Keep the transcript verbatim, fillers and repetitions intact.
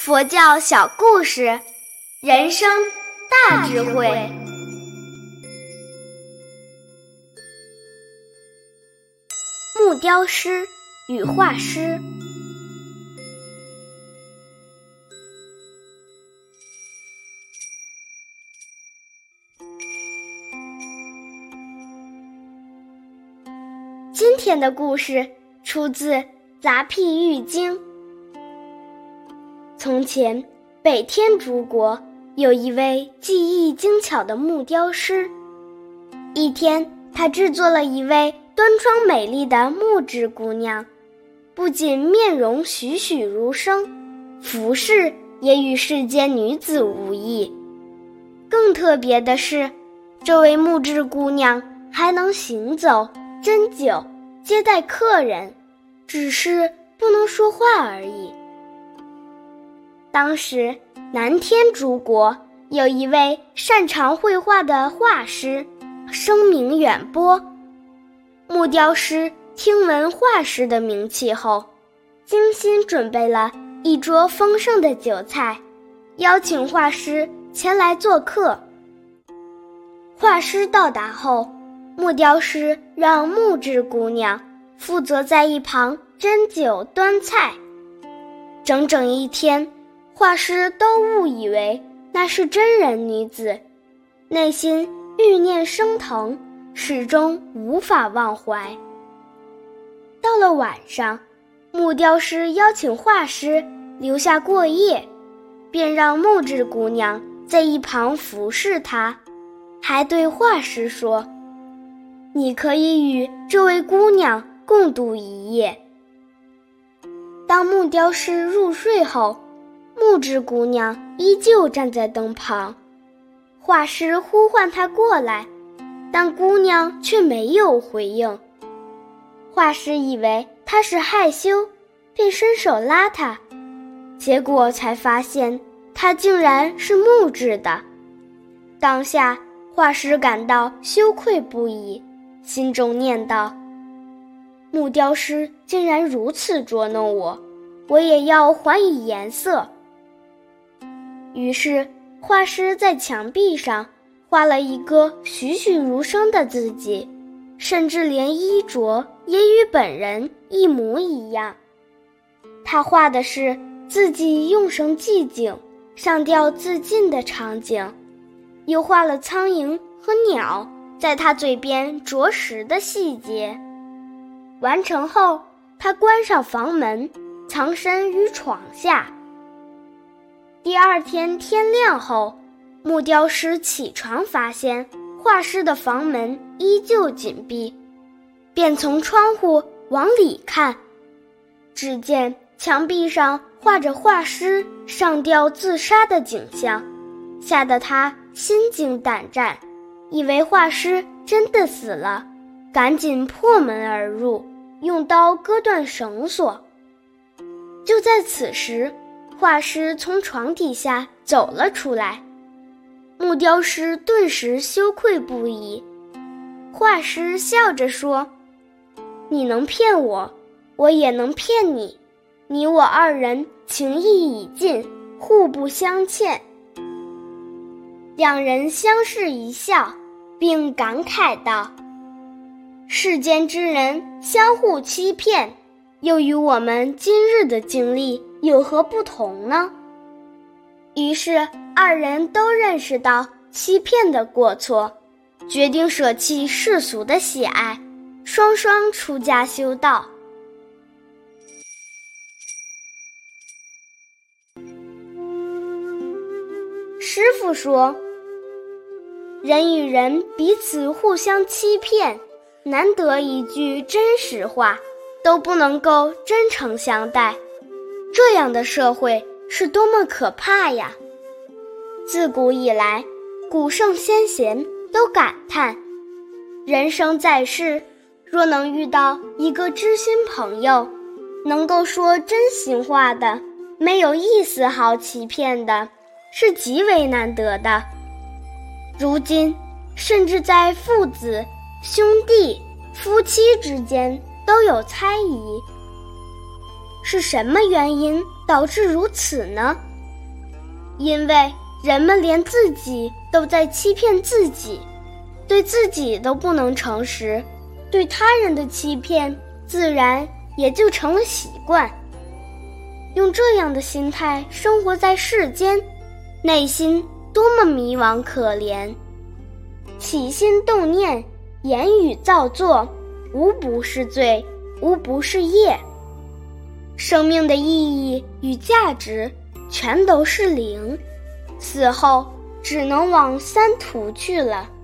佛教小故事，人生大智慧。木雕师与画师。今天的故事出自《杂辟喻经》。从前，北天竺国有一位技艺精巧的木雕师。一天，他制作了一位端庄美丽的木质姑娘，不仅面容栩栩如生，服饰也与世间女子无异。更特别的是，这位木质姑娘还能行走、斟酒、接待客人，只是不能说话而已。当时，南天竺国有一位擅长绘画的画师，声名远播。木雕师听闻画师的名气后，精心准备了一桌丰盛的酒菜，邀请画师前来做客。画师到达后，木雕师让木质姑娘负责在一旁斟酒端菜。整整一天，画师都误以为那是真人女子，内心欲念升腾，始终无法忘怀。到了晚上，木雕师邀请画师留下过夜，便让木质姑娘在一旁服侍他，还对画师说：“你可以与这位姑娘共度一夜。”当木雕师入睡后，木质姑娘依旧站在灯旁，画师呼唤她过来，但姑娘却没有回应。画师以为她是害羞，便伸手拉她，结果才发现她竟然是木质的。当下，画师感到羞愧不已，心中念道：“木雕师竟然如此捉弄我，我也要还以颜色。”于是，画师在墙壁上画了一个栩栩如生的自己，甚至连衣着也与本人一模一样。他画的是自己用绳系颈、上吊自尽的场景，又画了苍蝇和鸟在他嘴边啄食的细节。完成后，他关上房门，藏身于床下。第二天天亮后，木雕师起床发现画师的房门依旧紧闭，便从窗户往里看，只见墙壁上画着画师上吊自杀的景象，吓得他心惊胆战，以为画师真的死了，赶紧破门而入，用刀割断绳索。就在此时，画师从床底下走了出来，木雕师顿时羞愧不已。画师笑着说：“你能骗我，我也能骗你，你我二人情谊已尽，互不相欠。”两人相视一笑，并感慨道：“世间之人相互欺骗，又与我们今日的经历有何不同呢？”于是二人都认识到欺骗的过错，决定舍弃世俗的喜爱，双双出家修道。师父说，人与人彼此互相欺骗，难得一句真实话，都不能够真诚相待，这样的社会是多么可怕呀！自古以来，古圣先贤都感叹，人生在世，若能遇到一个知心朋友，能够说真心话的，没有一丝毫欺骗的，是极为难得的。如今，甚至在父子、兄弟、夫妻之间都有猜疑。是什么原因导致如此呢？ 因为人们连自己都在欺骗自己，对自己都不能诚实，对他人的欺骗自然也就成了习惯。用这样的心态生活在世间，内心多么迷惘可怜。起心动念，言语造作，无不是罪，无不是业。生命的意义与价值全都是零，死后只能往三途去了。